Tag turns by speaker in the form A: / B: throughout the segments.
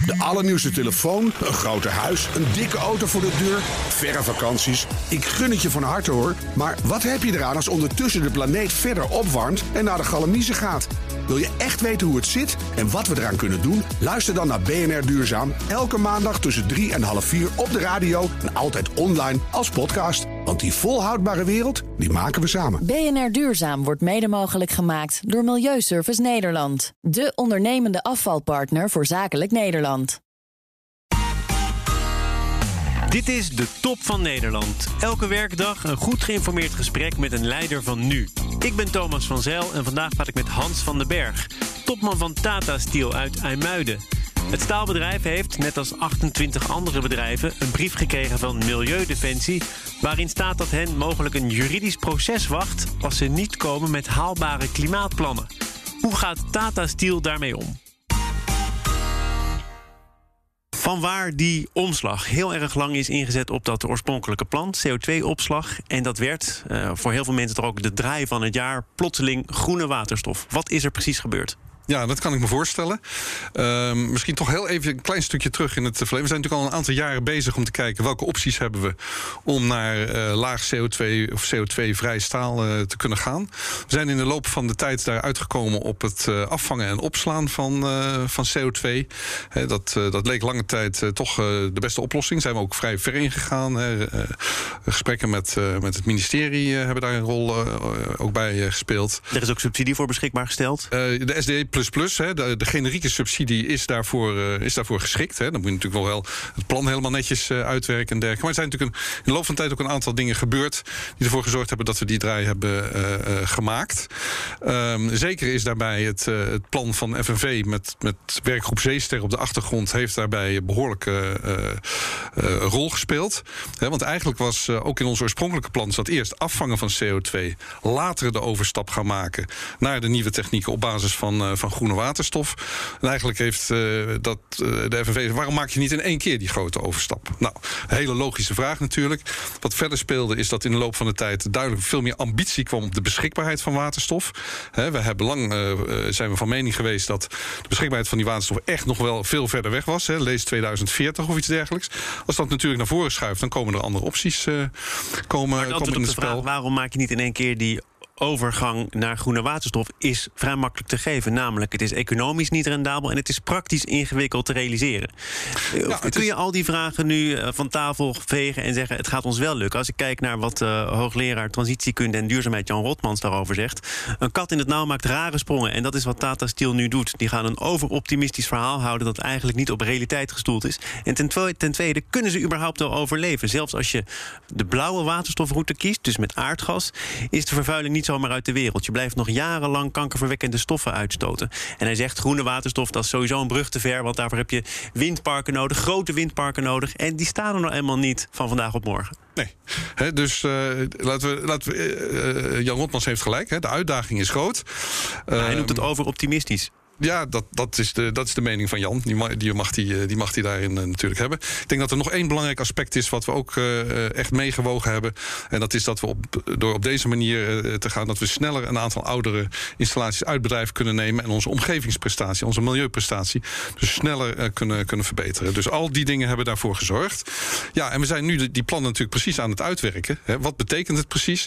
A: De allernieuwste telefoon, een groter huis, een dikke auto voor de deur, verre vakanties. Ik gun het je van harte hoor. Maar wat heb je eraan als ondertussen de planeet verder opwarmt en naar de galamiezen gaat? Wil je echt weten hoe het zit en wat we eraan kunnen doen? Luister dan naar BNR Duurzaam. Elke maandag tussen 3 en half 4 op de radio en altijd online als podcast. Want die volhoudbare wereld, die maken we samen.
B: BNR Duurzaam wordt mede mogelijk gemaakt door Milieuservice Nederland. De ondernemende afvalpartner voor zakelijk Nederland.
C: Dit is de Top van Nederland. Elke werkdag een goed geïnformeerd gesprek met een leider van nu. Ik ben Thomas van Zijl en vandaag praat ik met Hans van den Berg, topman van Tata Steel uit IJmuiden. Het staalbedrijf heeft, net als 28 andere bedrijven, een brief gekregen van Milieudefensie, waarin staat dat hen mogelijk een juridisch proces wacht als ze niet komen met haalbare klimaatplannen. Hoe gaat Tata Steel daarmee om? Vanwaar die omslag heel erg lang is ingezet op dat oorspronkelijke plan, CO2-opslag. En dat werd voor heel veel mensen toch ook de draai van het jaar, plotseling groene waterstof. Wat is er precies gebeurd?
D: Ja, dat kan ik me voorstellen. Misschien toch heel even een klein stukje terug in het verleden. We zijn natuurlijk al een aantal jaren bezig om te kijken welke opties hebben we om naar laag CO2 of CO2-vrij staal te kunnen gaan. We zijn in de loop van de tijd daar uitgekomen op het afvangen en opslaan van CO2. Dat leek lange tijd toch de beste oplossing. Zijn we ook vrij ver in gegaan. Gesprekken met het ministerie hebben daar een rol ook bij gespeeld.
C: Er is ook subsidie voor beschikbaar gesteld?
D: De SDE++, de generieke subsidie is daarvoor geschikt. Dan moet je natuurlijk wel het plan helemaal netjes uitwerken en dergelijke. Maar er zijn natuurlijk in de loop van de tijd ook een aantal dingen gebeurd die ervoor gezorgd hebben dat we die draai hebben gemaakt. Zeker is daarbij het plan van FNV met werkgroep Zeester op de achtergrond heeft daarbij behoorlijk rol gespeeld. Want eigenlijk was ook in ons oorspronkelijke plan dat eerst afvangen van CO2, later de overstap gaan maken naar de nieuwe technieken op basis van groene waterstof. En eigenlijk heeft de FNV, waarom maak je niet in één keer die grote overstap? Nou, een hele logische vraag natuurlijk. Wat verder speelde is dat in de loop van de tijd duidelijk veel meer ambitie kwam op de beschikbaarheid van waterstof. We hebben lang zijn we van mening geweest dat de beschikbaarheid van die waterstof echt nog wel veel verder weg was. Lees 2040 of iets dergelijks. Als dat natuurlijk naar voren schuift, dan komen er andere opties komen in het spel.
C: Vraag, waarom maak je niet in één keer die overgang naar groene waterstof is vrij makkelijk te geven. Namelijk, het is economisch niet rendabel en het is praktisch ingewikkeld te realiseren. Ja, kun je al die vragen nu van tafel vegen en zeggen, het gaat ons wel lukken? Als ik kijk naar wat hoogleraar transitiekunde en duurzaamheid Jan Rotmans daarover zegt. Een kat in het nauw maakt rare sprongen. En dat is wat Tata Steel nu doet. Die gaan een overoptimistisch verhaal houden dat eigenlijk niet op realiteit gestoeld is. En ten tweede, kunnen ze überhaupt wel overleven? Zelfs als je de blauwe waterstofroute kiest, dus met aardgas, is de vervuiling niet zomaar uit de wereld. Je blijft nog jarenlang kankerverwekkende stoffen uitstoten. En hij zegt, groene waterstof, dat is sowieso een brug te ver, want daarvoor heb je windparken nodig, grote windparken nodig. En die staan er nog eenmaal niet van vandaag op morgen.
D: Nee. Dus laten we Jan Rotmans heeft gelijk. De uitdaging is groot.
C: Hij noemt het overoptimistisch.
D: Ja, dat is de mening van Jan. Die mag hij daarin natuurlijk hebben. Ik denk dat er nog één belangrijk aspect is wat we ook echt meegewogen hebben. En dat is dat we door op deze manier te gaan, dat we sneller een aantal oudere installaties uit bedrijf kunnen nemen en onze omgevingsprestatie, onze milieuprestatie, dus sneller kunnen verbeteren. Dus al die dingen hebben daarvoor gezorgd. Ja, en we zijn nu die plannen natuurlijk precies aan het uitwerken. Wat betekent het precies?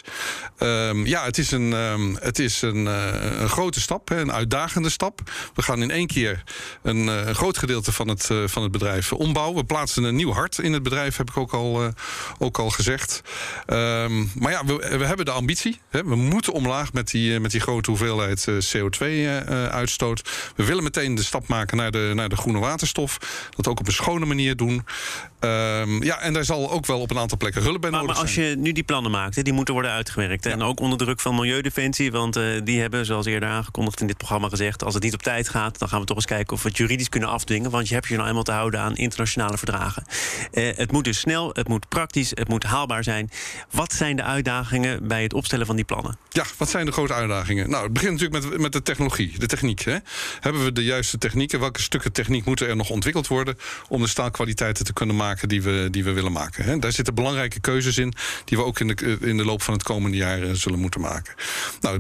D: Het is een grote stap, een uitdagende stap. We gaan in één keer een groot gedeelte van het bedrijf ombouwen. We plaatsen een nieuw hart in het bedrijf, heb ik ook al gezegd. Maar ja, we hebben de ambitie. We moeten omlaag met die grote hoeveelheid CO2-uitstoot. We willen meteen de stap maken naar de groene waterstof. Dat ook op een schone manier doen. En daar zal ook wel op een aantal plekken hulp bij nodig zijn.
C: Maar als je nu die plannen maakt, die moeten worden uitgewerkt. Ja. En ook onder druk van Milieudefensie. Want die hebben, zoals eerder aangekondigd in dit programma gezegd, als het niet op tijd gaat, dan gaan we toch eens kijken of we het juridisch kunnen afdwingen. Want je hebt je nou eenmaal te houden aan internationale verdragen. Het moet dus snel, het moet praktisch, het moet haalbaar zijn. Wat zijn de uitdagingen bij het opstellen van die plannen?
D: Ja, wat zijn de grote uitdagingen? Nou, het begint natuurlijk met de technologie, de techniek. Hebben we de juiste technieken? Welke stukken techniek moeten er nog ontwikkeld worden om de staalkwaliteiten te kunnen maken maken die we willen maken. Hè. Daar zitten belangrijke keuzes in die we ook in de loop van het komende jaar zullen moeten maken. Nou,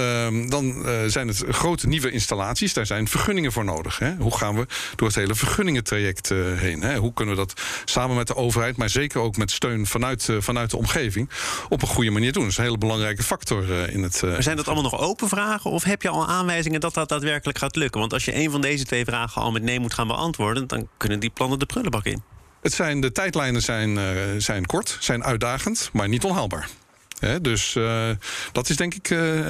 D: dan zijn het grote nieuwe installaties. Daar zijn vergunningen voor nodig. Hè. Hoe gaan we door het hele vergunningentraject heen? Hè? Hoe kunnen we dat samen met de overheid, maar zeker ook met steun vanuit de omgeving, op een goede manier doen? Dat is een hele belangrijke factor in het.
C: Maar zijn dat allemaal nog open vragen? Of heb je al aanwijzingen dat dat daadwerkelijk gaat lukken? Want als je een van deze 2 vragen al met nee moet gaan beantwoorden, dan kunnen die plannen de prullenbak in.
D: De tijdlijnen zijn kort, zijn uitdagend, maar niet onhaalbaar. He, dus dat is denk ik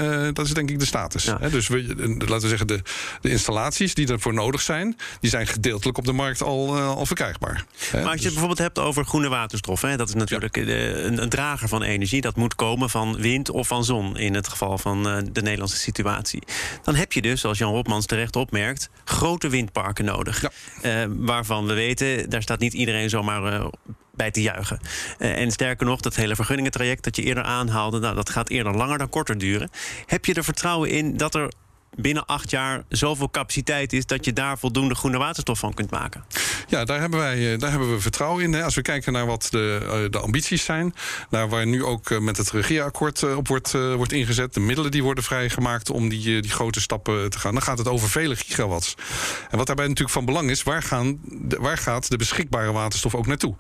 D: de status. Ja. He, dus laten we zeggen, de installaties die ervoor nodig zijn, die zijn gedeeltelijk op de markt al verkrijgbaar.
C: Maar als je het bijvoorbeeld hebt over groene waterstof, dat is natuurlijk een drager van energie. Dat moet komen van wind of van zon in het geval van de Nederlandse situatie. Dan heb je dus, zoals Jan Hopmans terecht opmerkt, grote windparken nodig. Ja. Waarvan we weten, daar staat niet iedereen zomaar bij te juichen. En sterker nog, dat hele vergunningentraject dat je eerder aanhaalde, dat gaat eerder langer dan korter duren. Heb je er vertrouwen in dat er binnen 8 jaar zoveel capaciteit is dat je daar voldoende groene waterstof van kunt maken?
D: Ja, daar hebben we vertrouwen in. Hè. Als we kijken naar wat de ambities zijn, naar waar nu ook met het regeerakkoord op wordt ingezet, de middelen die worden vrijgemaakt om die grote stappen te gaan, dan gaat het over vele gigawatts. En wat daarbij natuurlijk van belang is, waar gaat de beschikbare waterstof ook naartoe?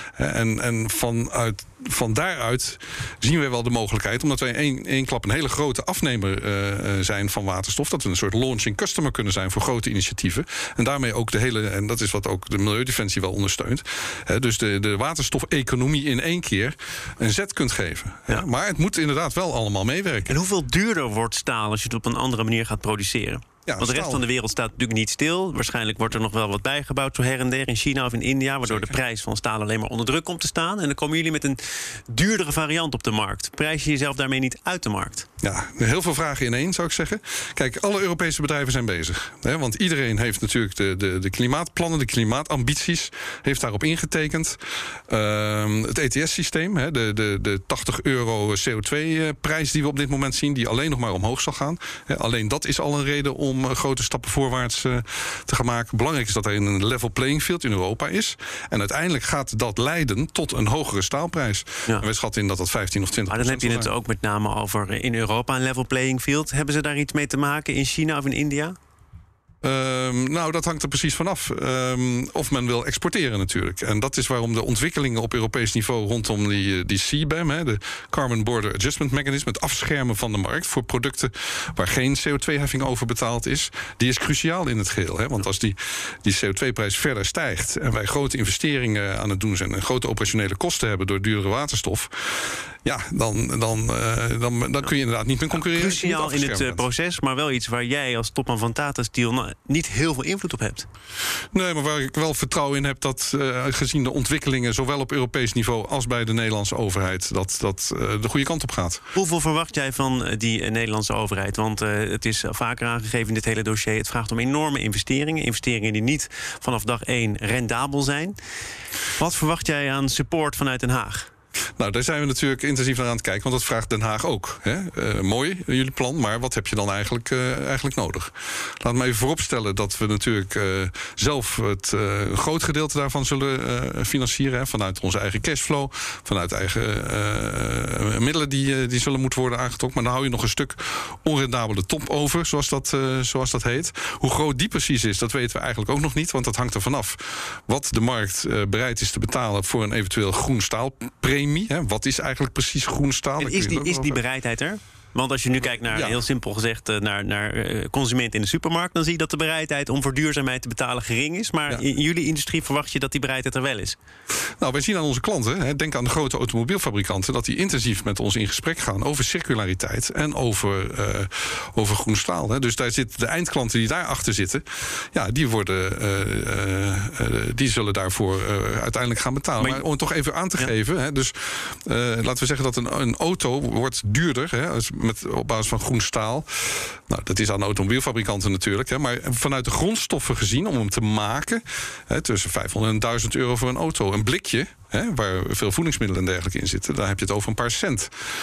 D: En van daaruit zien we wel de mogelijkheid, omdat wij in één klap een hele grote afnemer zijn van waterstof, dat we een soort launching customer kunnen zijn voor grote initiatieven. En daarmee ook en dat is wat ook de Milieudefensie wel ondersteunt, dus de waterstofeconomie in één keer een zet kunt geven. Ja. Maar het moet inderdaad wel allemaal meewerken.
C: En hoeveel duurder wordt staal als je het op een andere manier gaat produceren? Ja, want de rest van de wereld staat natuurlijk niet stil. Waarschijnlijk wordt er nog wel wat bijgebouwd zo her en der in China of in India, waardoor de prijs van staal alleen maar onder druk komt te staan. En dan komen jullie met een duurdere variant op de markt. Prijs je jezelf daarmee niet uit de markt?
D: Ja, heel veel vragen in één, zou ik zeggen. Kijk, alle Europese bedrijven zijn bezig. Hè, want iedereen heeft natuurlijk de klimaatplannen, de klimaatambities, heeft daarop ingetekend. Het ETS-systeem, de €80 CO2-prijs die we op dit moment zien, die alleen nog maar omhoog zal gaan. Alleen dat is al een reden om grote stappen voorwaarts te gaan maken. Belangrijk is dat er een level playing field in Europa is. En uiteindelijk gaat dat leiden tot een hogere staalprijs. Ja. En we schatten in dat 15 of 20%.
C: Maar dan heb je het ook met name over in Europa een level playing field. Hebben ze daar iets mee te maken in China of in India?
D: Nou, dat hangt er precies vanaf. Of men wil exporteren natuurlijk. En dat is waarom de ontwikkelingen op Europees niveau rondom die CBAM, de Carbon Border Adjustment Mechanism, het afschermen van de markt voor producten waar geen CO2-heffing over betaald is, die is cruciaal in het geheel. Hè? Want als die CO2-prijs verder stijgt en wij grote investeringen aan het doen zijn en grote operationele kosten hebben door duurdere waterstof, ja, dan kun je inderdaad niet meer concurreren.
C: Cruciaal in het proces, maar wel iets waar jij als topman van Tata Steel niet heel veel invloed op hebt.
D: Nee, maar waar ik wel vertrouwen in heb dat gezien de ontwikkelingen zowel op Europees niveau als bij de Nederlandse overheid dat de goede kant op gaat.
C: Hoeveel verwacht jij van die Nederlandse overheid? Want het is vaker aangegeven in dit hele dossier, het vraagt om enorme investeringen. Investeringen die niet vanaf dag 1 rendabel zijn. Wat verwacht jij aan support vanuit Den Haag?
D: Nou, daar zijn we natuurlijk intensief naar aan het kijken, want dat vraagt Den Haag ook. Hè? Mooi, jullie plan, maar wat heb je dan eigenlijk nodig? Laat me even vooropstellen dat we natuurlijk zelf een groot gedeelte daarvan zullen financieren. Hè? Vanuit onze eigen cashflow, vanuit eigen middelen die zullen moeten worden aangetrokken. Maar dan hou je nog een stuk onrendabele top over, zoals dat heet. Hoe groot die precies is, dat weten we eigenlijk ook nog niet, want dat hangt er vanaf wat de markt bereid is te betalen voor een eventueel groen staalpremie. Wat is eigenlijk precies groen staal?
C: En is die bereidheid er? Want als je nu kijkt naar, heel simpel gezegd, naar consumenten in de supermarkt, dan zie je dat de bereidheid om voor duurzaamheid te betalen gering is. Maar in jullie industrie verwacht je dat die bereidheid er wel is?
D: Nou, wij zien aan onze klanten, denk aan de grote automobielfabrikanten, dat die intensief met ons in gesprek gaan over circulariteit en over groen staal. Hè. Dus daar zitten de eindklanten die daarachter zitten, ja, die zullen daarvoor uiteindelijk gaan betalen. Maar om het toch even aan te geven, hè, dus laten we zeggen dat een auto wordt duurder, hè, op basis van groen staal. Nou, dat is aan de automobielfabrikanten natuurlijk. Hè, maar vanuit de grondstoffen gezien, om hem te maken, tussen 500 en 1000 euro voor een auto. Een blikje, waar veel voedingsmiddelen en dergelijke in zitten, daar heb je het over een paar cent.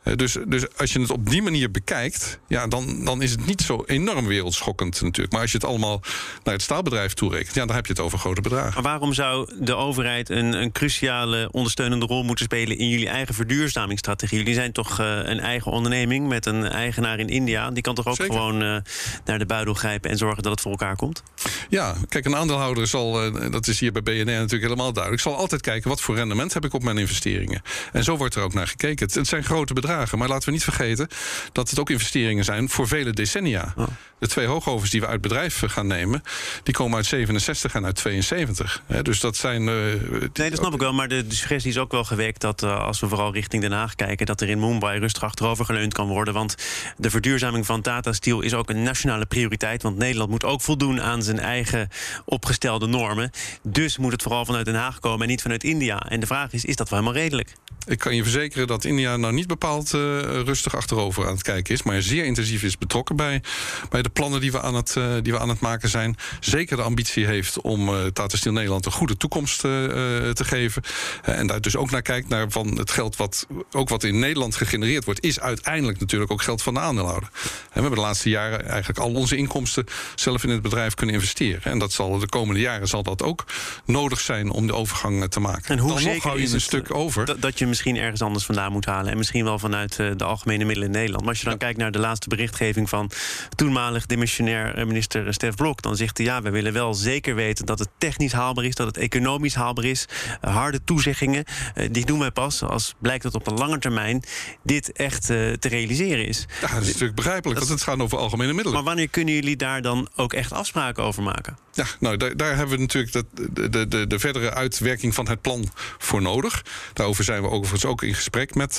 D: Dus als je het op die manier bekijkt, dan is het niet zo enorm wereldschokkend natuurlijk. Maar als je het allemaal naar het staalbedrijf toerekent, dan heb je het over grote bedragen.
C: Maar waarom zou de overheid een cruciale ondersteunende rol moeten spelen in jullie eigen verduurzamingsstrategie? Jullie zijn toch een eigen onderneming met een eigenaar in India. Die kan toch ook
D: Zeker.
C: gewoon naar de buidel grijpen en zorgen dat het voor elkaar komt?
D: Ja, kijk, een aandeelhouder zal, dat is hier bij BNR natuurlijk helemaal duidelijk, zal altijd kijken wat voor rendement heb ik op mijn investeringen. En zo wordt er ook naar gekeken. Het zijn grote bedragen, maar laten we niet vergeten dat het ook investeringen zijn voor vele decennia. Oh. De 2 hoogovens die we uit bedrijf gaan nemen, die komen uit 67 en uit 72. Dus dat zijn...
C: nee, dat snap ik wel, maar de suggestie is ook wel gewekt dat als we vooral richting Den Haag kijken, dat er in Mumbai rustig achterover geleund kan worden. Want de verduurzaming van Tata Steel is ook een nationale prioriteit. Want Nederland moet ook voldoen aan zijn eigen opgestelde normen. Dus moet het vooral vanuit Den Haag komen en niet vanuit India. En de vraag is dat wel helemaal redelijk?
D: Ik kan je verzekeren dat India nou niet bepaald rustig achterover aan het kijken is, maar zeer intensief is betrokken bij de plannen die we aan het maken zijn. Zeker de ambitie heeft om Tata Steel Nederland een goede toekomst te geven. En daar dus ook naar kijkt, naar van het geld wat in Nederland gegenereerd wordt, is uiteindelijk natuurlijk ook geld van de aandeelhouder. En we hebben de laatste jaren eigenlijk al onze inkomsten zelf in het bedrijf kunnen investeren. En dat zal de komende jaren zal dat ook nodig zijn om de overgang te maken.
C: En hoe zeker
D: hou je
C: is
D: een stuk over
C: dat je misschien ergens anders vandaan moet halen en misschien wel vanuit de algemene middelen in Nederland. Maar als je dan kijkt naar de laatste berichtgeving van toenmalig demissionair minister Stef Blok, dan zegt hij we willen wel zeker weten dat het technisch haalbaar is, dat het economisch haalbaar is. Harde toezeggingen, die doen wij pas als blijkt dat op de lange termijn dit echt te realiseren is.
D: Ja, dat is natuurlijk begrijpelijk, want het gaat over algemene middelen.
C: Maar wanneer kunnen jullie daar dan ook echt afspraken over maken?
D: Ja, nou, daar hebben we natuurlijk de verdere uitwerking van het plan voor nodig. Daarover zijn we overigens ook in gesprek met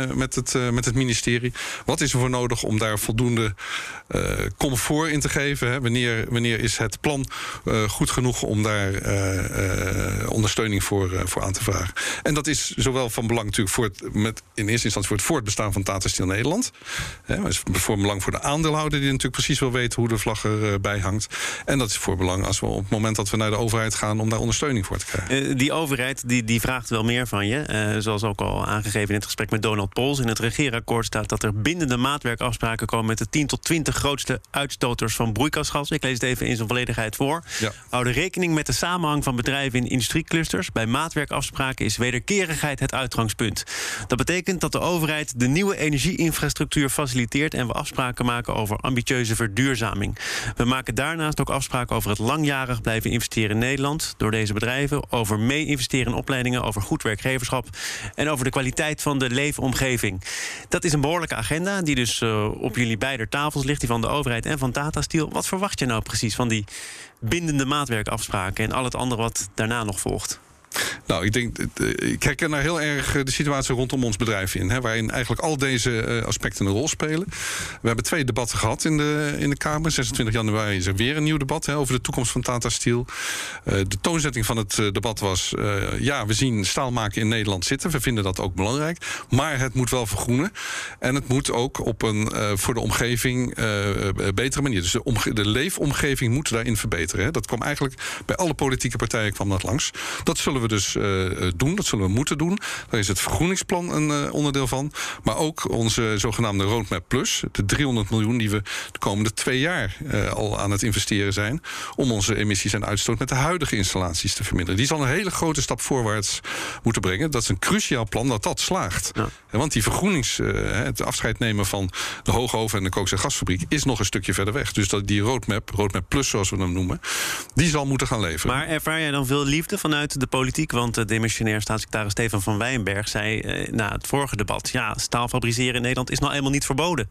D: het ministerie. Wat is er voor nodig om daar voldoende comfort in te geven? Hè? Wanneer is het plan goed genoeg om daar ondersteuning voor aan te vragen? En dat is zowel van belang natuurlijk in eerste instantie voor het voortbestaan van Tata Steel Nederland. Maar is voor belang voor de aandeelhouder die natuurlijk precies wil weten hoe de vlag erbij hangt. En dat is voor belang als we op het moment dat we naar de overheid gaan om daar ondersteuning voor te krijgen.
C: Die overheid die vraagt wel meer van je. Zoals ook al aangegeven in het gesprek met Donald Pols. In het regeerakkoord staat dat er bindende maatwerkafspraken komen met de 10 tot 20 grootste uitstoters van broeikasgas. Ik lees het even in zijn volledigheid voor. Ja. Houden rekening met de samenhang van bedrijven in industrieclusters. Bij maatwerkafspraken is wederkerigheid het uitgangspunt. Dat betekent dat de overheid de nieuwe energieinfrastructuur faciliteert en we afspraken maken over ambitieuze verduurzaming. We maken daarnaast ook afspraken over het langjarig blijven investeren in Nederland door deze bedrijven, over mee-investeren in opleidingen, over goed werkgeverschap en over de kwaliteit van de leefomgeving. Dat is een behoorlijke agenda die dus op jullie beider tafels ligt, die van de overheid en van Tata Steel. Wat verwacht je nou precies van die bindende maatwerkafspraken en al het andere wat daarna nog volgt?
D: Nou, ik herken daar heel erg de situatie rondom ons bedrijf in. Waarin eigenlijk al deze aspecten een rol spelen. We hebben 2 debatten gehad in de Kamer. 26 januari is er weer een nieuw debat over de toekomst van Tata Steel. De toonzetting van het debat was we zien staal maken in Nederland zitten. We vinden dat ook belangrijk. Maar het moet wel vergroenen. En het moet ook op een voor de omgeving betere manier. Dus de leefomgeving moet daarin verbeteren. Dat kwam eigenlijk bij alle politieke partijen kwam dat langs. Dat zullen we dus doen, dat zullen we moeten doen. Daar is het vergroeningsplan een onderdeel van. Maar ook onze zogenaamde Roadmap Plus. De 300 miljoen die we de komende 2 jaar al aan het investeren zijn. Om onze emissies en uitstoot met de huidige installaties te verminderen. Die zal een hele grote stap voorwaarts moeten brengen. Dat is een cruciaal plan dat slaagt. Ja. Want die het afscheid nemen van de hoogoven en de koks- en gasfabriek is nog een stukje verder weg. Dus die Roadmap Plus zoals we hem noemen, die zal moeten gaan leveren.
C: Maar ervaar jij dan veel liefde vanuit de politiek? Want de demissionair staatssecretaris Stefan van Wijnberg zei na het vorige debat, staal fabriceren in Nederland is nou eenmaal niet verboden.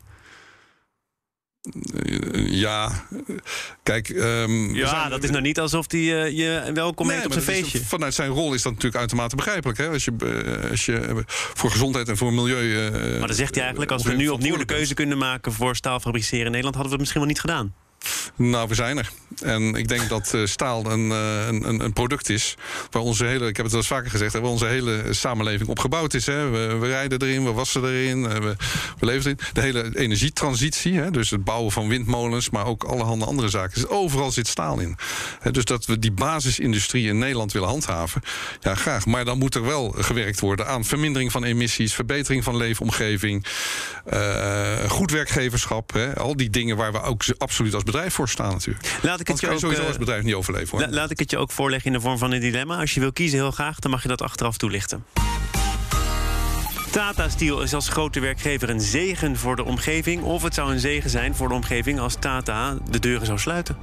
D: Kijk...
C: dat is nou niet alsof hij je welkom heet op zijn feestje.
D: Vanuit zijn rol is dat natuurlijk uitermate begrijpelijk. Hè? Als je voor gezondheid en voor milieu...
C: maar dan zegt hij eigenlijk, als we nu opnieuw de keuze kunnen maken voor staal fabriceren in Nederland, hadden we het misschien wel niet gedaan.
D: Nou, we zijn er. En ik denk dat staal een product is waar onze hele, ik heb het wel eens vaker gezegd, waar onze hele samenleving op gebouwd is. Hè. We rijden erin, we wassen erin, we leven erin. De hele energietransitie, hè, dus het bouwen van windmolens, maar ook allerhande andere zaken. Dus overal zit staal in. Dus dat we die basisindustrie in Nederland willen handhaven, ja, graag. Maar dan moet er wel gewerkt worden aan vermindering van emissies, verbetering van leefomgeving, goed werkgeverschap. Hè, al die dingen waar we ook absoluut als bedrijf voor staan natuurlijk.
C: Laat ik het je ook
D: sowieso als bedrijf niet overleven, hoor.
C: Laat ik het je ook voorleggen in de vorm van een dilemma. Als je wil kiezen, heel graag, dan mag je dat achteraf toelichten. Tata Steel is als grote werkgever een zegen voor de omgeving, of het zou een zegen zijn voor de omgeving als Tata de deuren zou sluiten.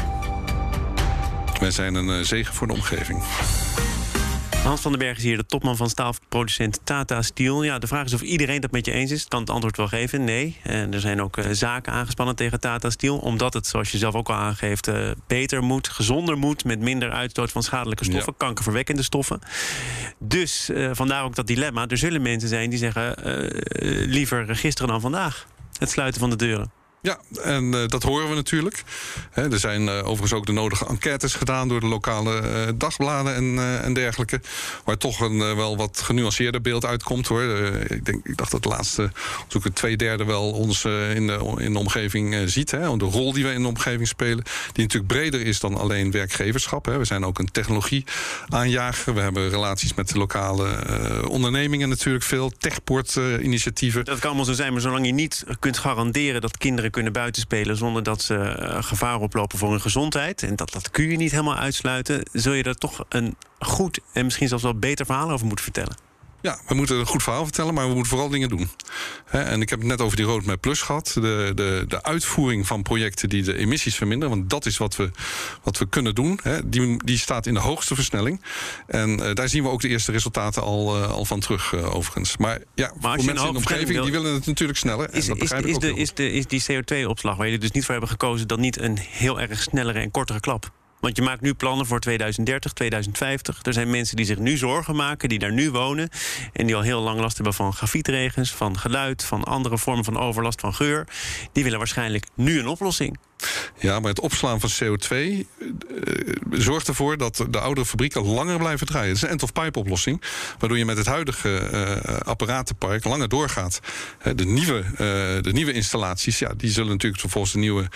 D: Wij zijn een zegen voor de omgeving.
C: Hans van den Berg is hier, de topman van staalproducent Tata Steel. Ja, de vraag is of iedereen dat met je eens is. Ik kan het antwoord wel geven, nee. Er zijn ook zaken aangespannen tegen Tata Steel, omdat het, zoals je zelf ook al aangeeft, beter moet, gezonder moet, met minder uitstoot van schadelijke stoffen, kankerverwekkende stoffen. Dus vandaar ook dat dilemma. Er zullen mensen zijn die zeggen, liever gisteren dan vandaag. Het sluiten van de deuren.
D: Ja, en dat horen we natuurlijk. Er zijn overigens ook de nodige enquêtes gedaan door de lokale dagbladen en dergelijke. Waar toch een wel wat genuanceerder beeld uitkomt, hoor. Ik dacht dat de laatste onderzoek 2/3 wel ons in de omgeving ziet. Hè, de rol die we in de omgeving spelen. Die natuurlijk breder is dan alleen werkgeverschap. Hè. We zijn ook een technologie-aanjager. We hebben relaties met de lokale ondernemingen natuurlijk veel. Techport-initiatieven.
C: Dat kan allemaal zo zijn, maar zolang je niet kunt garanderen dat kinderen kunnen buitenspelen zonder dat ze gevaar oplopen voor hun gezondheid, en dat kun je niet helemaal uitsluiten, zul je er toch een goed en misschien zelfs wel beter verhaal over moeten vertellen.
D: Ja, we moeten een goed verhaal vertellen, maar we moeten vooral dingen doen. En ik heb het net over die Roadmap Plus gehad. De uitvoering van projecten die de emissies verminderen, want dat is wat we kunnen doen. Die staat in de hoogste versnelling. En daar zien we ook de eerste resultaten al van terug, overigens. Maar ja, voor mensen in de omgeving, die willen het natuurlijk sneller.
C: Is die CO2-opslag, waar jullie dus niet voor hebben gekozen, dan niet een heel erg snellere en kortere klap? Want je maakt nu plannen voor 2030, 2050. Er zijn mensen die zich nu zorgen maken, die daar nu wonen, en die al heel lang last hebben van grafietregens, van geluid, van andere vormen van overlast, van geur. Die willen waarschijnlijk nu een oplossing.
D: Ja, maar het opslaan van CO2 zorgt ervoor dat de oudere fabrieken langer blijven draaien. Het is een end-of-pipe-oplossing, waardoor je met het huidige apparatenpark langer doorgaat. De nieuwe installaties, ja, die zullen natuurlijk volgens de nieuwe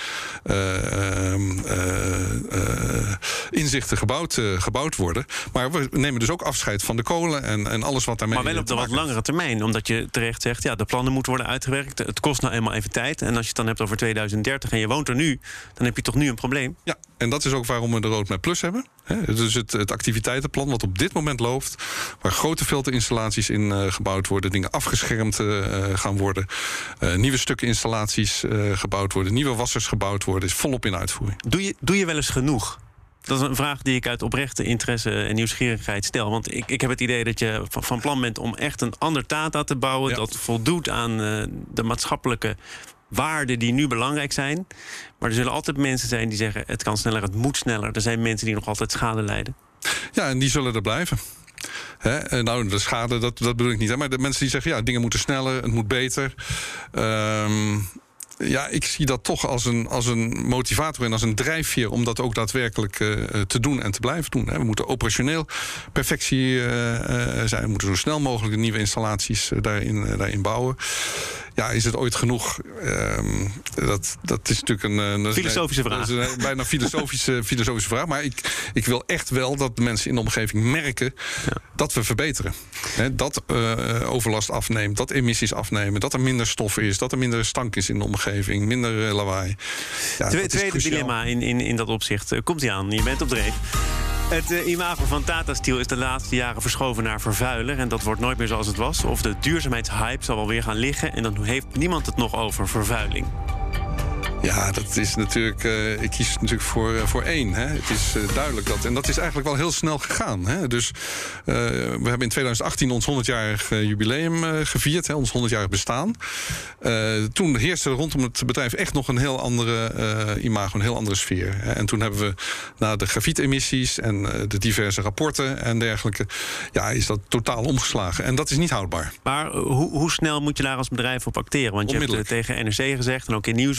D: inzichten gebouwd worden. Maar we nemen dus ook afscheid van de kolen en alles wat daarmee.
C: Maar wel op de wat langere termijn, omdat je terecht zegt, ja, de plannen moeten worden uitgewerkt. Het kost nou eenmaal even tijd. En als je het dan hebt over 2030 en je woont er nu, dan heb je toch nu een probleem?
D: Ja, en dat is ook waarom we de Roadmap Plus hebben. Dus het activiteitenplan wat op dit moment loopt, waar grote filterinstallaties in gebouwd worden, dingen afgeschermd gaan worden, nieuwe stukken installaties gebouwd worden, nieuwe wassers gebouwd worden, is volop in uitvoering.
C: Doe je wel eens genoeg? Dat is een vraag die ik uit oprechte interesse en nieuwsgierigheid stel. Want ik heb het idee dat je van plan bent om echt een ander Tata te bouwen, dat voldoet aan de maatschappelijke waarden die nu belangrijk zijn. Maar er zullen altijd mensen zijn die zeggen, het kan sneller, het moet sneller. Er zijn mensen die nog altijd schade lijden.
D: Ja, en die zullen er blijven. Nou, de schade, dat bedoel ik niet. Hè? Maar de mensen die zeggen, ja, dingen moeten sneller, het moet beter. Ja, ik zie dat toch als een motivator en als een drijfveer om dat ook daadwerkelijk te doen en te blijven doen. We moeten operationeel perfectie zijn. We moeten zo snel mogelijk de nieuwe installaties daarin bouwen. Ja, is het ooit genoeg? Dat is natuurlijk een
C: filosofische vraag.
D: Dat is een bijna filosofische vraag. Maar ik wil echt wel dat de mensen in de omgeving merken dat we verbeteren. Dat overlast afneemt, dat emissies afnemen, dat er minder stof is, dat er minder stank is in de omgeving, minder lawaai. Ja,
C: tweede dilemma in dat opzicht. Komt-ie aan, je bent op dreef. Het imago van Tata Steel is de laatste jaren verschoven naar vervuiler. En dat wordt nooit meer zoals het was. Of de duurzaamheidshype zal wel weer gaan liggen. En dan heeft niemand het nog over vervuiling.
D: Ja, dat is natuurlijk. Ik kies natuurlijk voor één. Hè. Het is duidelijk dat. En dat is eigenlijk wel heel snel gegaan. Hè. Dus we hebben in 2018 ons 100-jarig jubileum gevierd. Hè, ons 100-jarig bestaan. Toen heerste rondom het bedrijf echt nog een heel andere imago, een heel andere sfeer. Hè. En toen hebben we na de grafietemissies en de diverse rapporten en dergelijke, ja, is dat totaal omgeslagen. En dat is niet houdbaar.
C: Maar hoe snel moet je daar als bedrijf op acteren? Want je hebt tegen NRC gezegd en ook in Nieuwsuur gezegd, jullie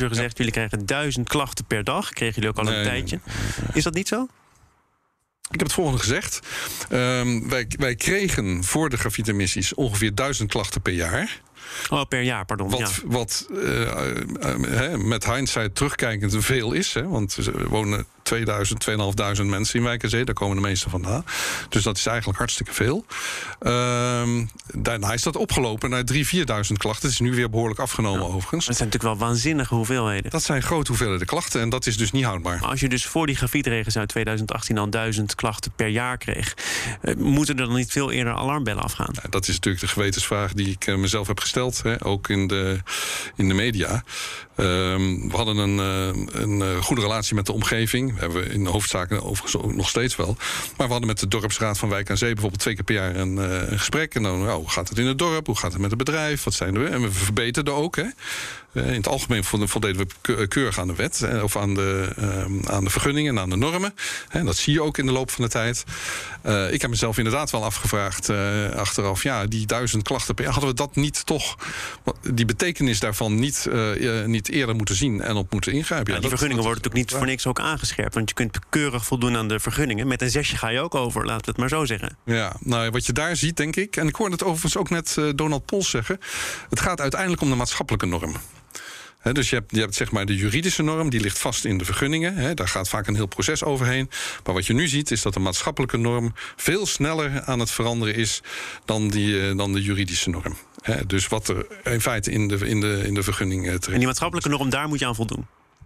C: jullie krijgen 1000 klachten per dag. Kregen jullie ook al een tijdje. Nee. Is dat niet zo?
D: Ik heb het volgende gezegd. Wij kregen voor de grafietemissies ongeveer 1000 klachten per jaar.
C: Oh, per jaar, pardon.
D: Wat met hindsight terugkijkend veel is. Hè, want er wonen 2500 mensen in Wijk aan Zee. Daar komen de meeste vandaan. Dus dat is eigenlijk hartstikke veel. Daarna is dat opgelopen naar 3.000-4.000 klachten. Het is nu weer behoorlijk afgenomen overigens.
C: Dat zijn natuurlijk wel waanzinnige hoeveelheden.
D: Dat zijn grote hoeveelheden klachten en dat is dus niet houdbaar.
C: Maar als je dus voor die grafietregels uit 2018 al 1000 klachten per jaar kreeg, moeten er dan niet veel eerder alarmbellen afgaan?
D: Ja, dat is natuurlijk de gewetensvraag die ik mezelf heb gesteld. Ook in de media. We hadden een goede relatie met de omgeving. Dat hebben we in de hoofdzaken overigens ook nog steeds wel. Maar we hadden met de dorpsraad van Wijk aan Zee bijvoorbeeld 2 keer per jaar een gesprek. En dan, hoe gaat het in het dorp? Hoe gaat het met het bedrijf? Wat zijn er? En we verbeterden ook. Hè. In het algemeen voldeden we keurig aan de wet. Of aan de vergunningen en aan de normen. En dat zie je ook in de loop van de tijd. Ik heb mezelf inderdaad wel afgevraagd achteraf. Ja, die 1000 klachten per jaar. Hadden we dat niet toch, die betekenis daarvan niet eerder moeten zien en op moeten ingrijpen?
C: Ja, die vergunningen worden natuurlijk niet voor niks ook aangescherpt. Want je kunt keurig voldoen aan de vergunningen. Met een 6 ga je ook over, laten we het maar zo zeggen.
D: Ja, nou, wat je daar ziet, denk ik. En ik hoorde het overigens ook net Donald Pols zeggen. Het gaat uiteindelijk om de maatschappelijke norm. Dus je hebt zeg maar de juridische norm, die ligt vast in de vergunningen. Daar gaat vaak een heel proces overheen. Maar wat je nu ziet is dat de maatschappelijke norm veel sneller aan het veranderen is dan de juridische norm. Dus wat er in feite in de vergunning terecht.
C: En die maatschappelijke norm, daar moet je aan voldoen?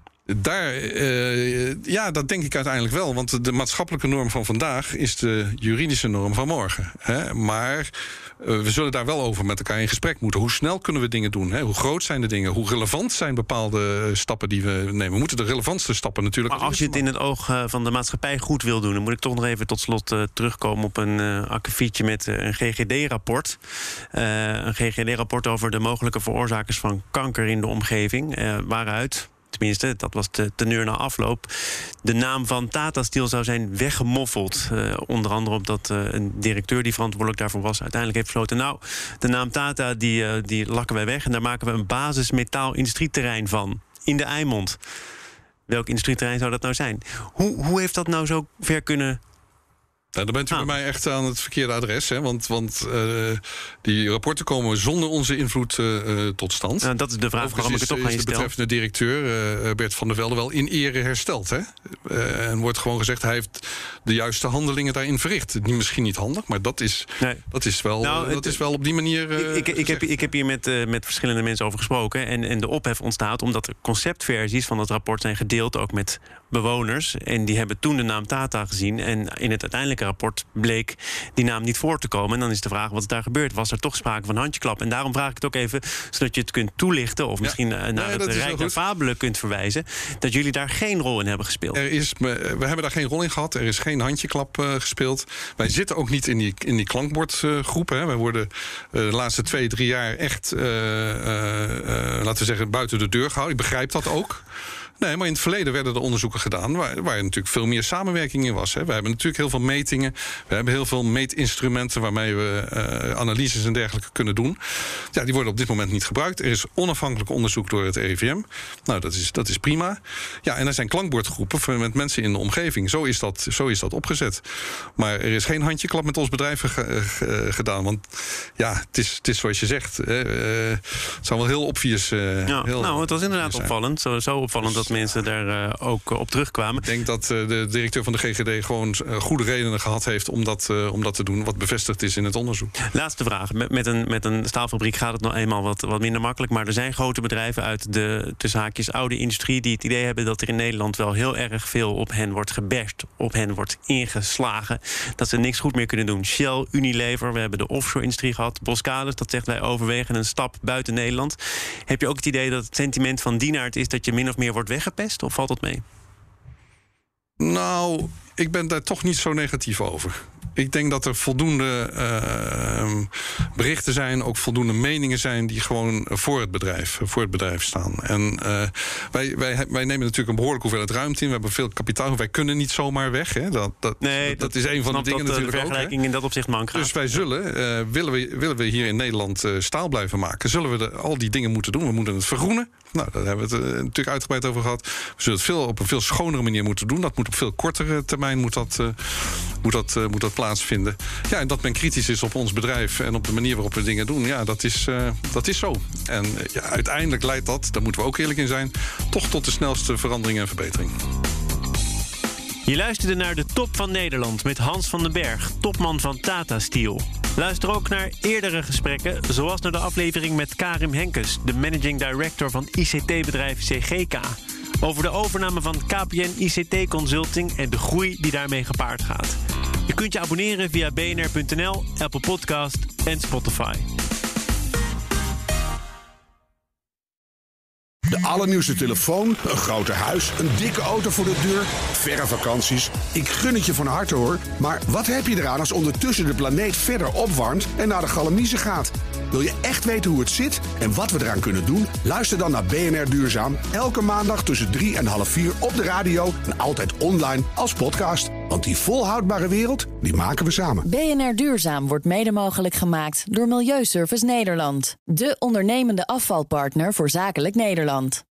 D: Dat denk ik uiteindelijk wel. Want de maatschappelijke norm van vandaag is de juridische norm van morgen. Maar we zullen daar wel over met elkaar in gesprek moeten. Hoe snel kunnen we dingen doen? Hoe groot zijn de dingen? Hoe relevant zijn bepaalde stappen die we nemen? We moeten de relevantste stappen natuurlijk.
C: Maar als je het in het oog van de maatschappij goed wil doen, dan moet ik toch nog even tot slot terugkomen op een akkefietje met een GGD-rapport. Een GGD-rapport over de mogelijke veroorzakers van kanker in de omgeving. Waaruit, tenminste, dat was de teneur na afloop, de naam van Tata Steel zou zijn weggemoffeld. Onder andere omdat een directeur die verantwoordelijk daarvoor was uiteindelijk heeft besloten, nou, de naam Tata die lakken wij weg en daar maken we een basismetaal-industrieterrein van in de Eimond. Welk industrieterrein zou dat nou zijn? Hoe heeft dat nou zo ver kunnen?
D: Nou, dan bent u bij mij echt aan het verkeerde adres. Hè? Want die rapporten komen zonder onze invloed tot stand.
C: Nou, dat is de vraag waarom ik het toch aan je stel.
D: De betreffende directeur, Bert van der Velde, wel in ere hersteld. Hè? En wordt gewoon gezegd, hij heeft de juiste handelingen daarin verricht. Misschien niet handig, maar dat is wel op die manier.
C: Ik heb hier met verschillende mensen over gesproken. En de ophef ontstaat omdat er conceptversies van het rapport zijn gedeeld, ook met bewoners. En die hebben toen de naam Tata gezien. En in het uiteindelijke rapport bleek die naam niet voor te komen. En dan is de vraag wat is daar gebeurd. Was er toch sprake van handjeklap? En daarom vraag ik het ook even, zodat je het kunt toelichten, of misschien naar het Rijk der Fabelen kunt verwijzen, dat jullie daar geen rol in hebben gespeeld.
D: We hebben daar geen rol in gehad. Er is geen handjeklap gespeeld. Wij zitten ook niet in die klankbordgroep. Wij worden de laatste 2-3 jaar echt, laten we zeggen, buiten de deur gehouden. Ik begrijp dat ook. Nee, maar in het verleden werden er onderzoeken gedaan waar natuurlijk veel meer samenwerking in was. We hebben natuurlijk heel veel metingen. We hebben heel veel meetinstrumenten waarmee we analyses en dergelijke kunnen doen. Ja, die worden op dit moment niet gebruikt. Er is onafhankelijk onderzoek door het RIVM. Nou, dat is prima. Ja, en er zijn klankbordgroepen met mensen in de omgeving. Zo is dat opgezet. Maar er is geen handjeklap met ons bedrijf gedaan. Want ja, het is zoals je zegt. Het zou wel heel obvious
C: het was inderdaad opvallend. Zo opvallend dat mensen daar ook op terugkwamen.
D: Ik denk dat de directeur van de GGD gewoon goede redenen gehad heeft om dat te doen, wat bevestigd is in het onderzoek.
C: Laatste vraag. Met een staalfabriek gaat het nog eenmaal wat minder makkelijk, maar er zijn grote bedrijven uit de tussen haakjes oude industrie die het idee hebben dat er in Nederland wel heel erg veel op hen wordt gebashed, op hen wordt ingeslagen, dat ze niks goed meer kunnen doen. Shell, Unilever, we hebben de offshore-industrie gehad, Boskalis, dat zegt wij overwegen een stap buiten Nederland. Heb je ook het idee dat het sentiment van Dienaert is dat je min of meer wordt weggepest, of valt dat mee?
D: Nou, ik ben daar toch niet zo negatief over. Ik denk dat er voldoende berichten zijn, ook voldoende meningen zijn die gewoon voor het bedrijf staan. En wij nemen natuurlijk een behoorlijke hoeveelheid ruimte in. We hebben veel kapitaal. Wij kunnen niet zomaar weg. Hè. Dat is een van de dingen natuurlijk ook.
C: De vergelijking in dat opzicht mank gaat.
D: Dus wij zullen, willen we hier in Nederland staal blijven maken, zullen we al die dingen moeten doen. We moeten het vergroenen. Nou, daar hebben we het natuurlijk uitgebreid over gehad. We zullen het op een veel schonere manier moeten doen. Dat moet op veel kortere termijn moet dat plaatsvinden. Ja, en dat men kritisch is op ons bedrijf en op de manier waarop we dingen doen. Ja, dat is zo. En uiteindelijk leidt dat, daar moeten we ook eerlijk in zijn, toch tot de snelste verandering en verbetering.
C: Je luisterde naar de Top van Nederland met Hans van den Berg, topman van Tata Steel. Luister ook naar eerdere gesprekken, zoals naar de aflevering met Karim Henkes, de managing director van ICT-bedrijf CGK. Over de overname van KPN ICT Consulting en de groei die daarmee gepaard gaat. Je kunt je abonneren via bnr.nl, Apple Podcast en Spotify.
A: De allernieuwste telefoon, een groter huis, een dikke auto voor de deur, verre vakanties. Ik gun het je van harte hoor. Maar wat heb je eraan als ondertussen de planeet verder opwarmt en naar de galamiezen gaat? Wil je echt weten hoe het zit en wat we eraan kunnen doen? Luister dan naar BNR Duurzaam. Elke maandag tussen 3 en half 4 op de radio en altijd online als podcast. Want die volhoudbare wereld, die maken we samen.
B: BNR Duurzaam wordt mede mogelijk gemaakt door Milieuservice Nederland. De ondernemende afvalpartner voor zakelijk Nederland.